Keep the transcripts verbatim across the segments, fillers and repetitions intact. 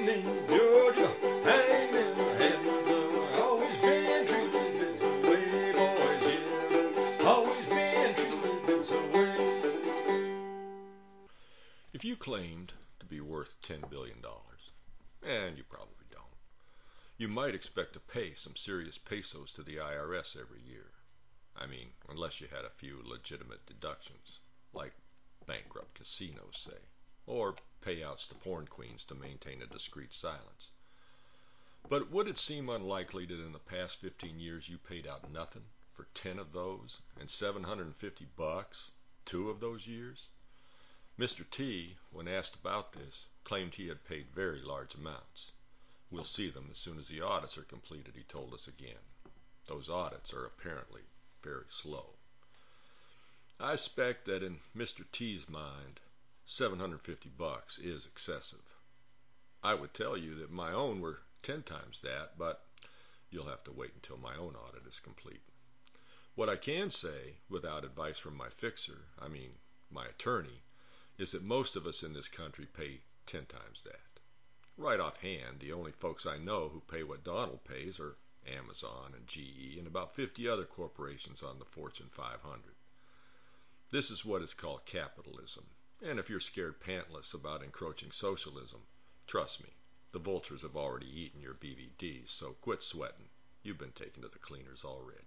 in Georgia, hanging in the heavens. Always been treated this way, boys, yeah. Always been treated this way. If you claimed to be worth ten billion dollars, and you probably don't, you might expect to pay some serious pesos to the I R S every year. I mean, unless you had a few legitimate deductions, like bankrupt casinos say, or payouts to porn queens to maintain a discreet silence. But would it seem unlikely that in the past fifteen years you paid out nothing for ten of those, and seven hundred fifty bucks two of those years? Mister T, when asked about this, claimed he had paid very large amounts. We'll see them as soon as the audits are completed, he told us again. Those audits are apparently very slow. I suspect that in Mister T's mind, seven hundred fifty bucks is excessive. I would tell you that my own were ten times that, but you'll have to wait until my own audit is complete. What I can say, without advice from my fixer, I mean my attorney, is that most of us in this country pay ten times that. Right offhand, the only folks I know who pay what Donald pays are Amazon and G E and about fifty other corporations on the Fortune five hundred. This is what is called capitalism, and if you're scared pantless about encroaching socialism, trust me, the vultures have already eaten your B V Ds, so quit sweating. You've been taken to the cleaners already.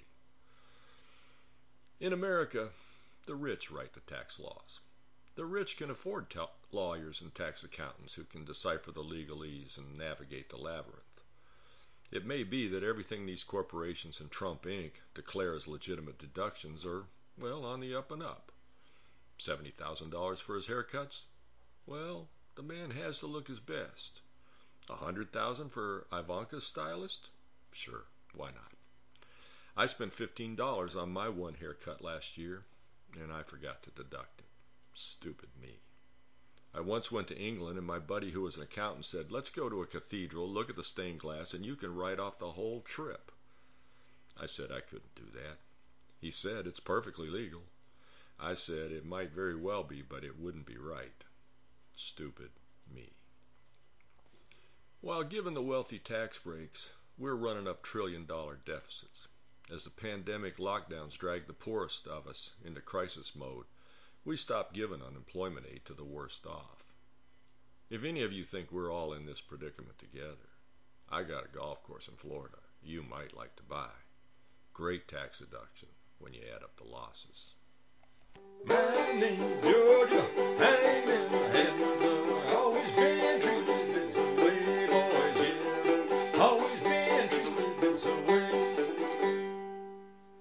In America, the rich write the tax laws. The rich can afford ta- lawyers and tax accountants who can decipher the legalese and navigate the labyrinth. It may be that everything these corporations and Trump Incorporated declare as legitimate deductions are, well, on the up and up. seventy thousand dollars for his haircuts? Well, the man has to look his best. one hundred thousand dollars for Ivanka's stylist? Sure, why not? I spent fifteen dollars on my one haircut last year, and I forgot to deduct it. Stupid me. I once went to England, and my buddy who was an accountant said, let's go to a cathedral, look at the stained glass, and you can write off the whole trip. I said I couldn't do that. He said it's perfectly legal. I said it might very well be, but it wouldn't be right. Stupid me. While given the wealthy tax breaks, we're running up trillion dollar deficits. As the pandemic lockdowns drag the poorest of us into crisis mode, we stop giving unemployment aid to the worst off. If any of you think we're all in this predicament together, I got a golf course in Florida you might like to buy. Great tax deduction when you add up the losses. Man in Georgia, hanging in the heavens. Always been treated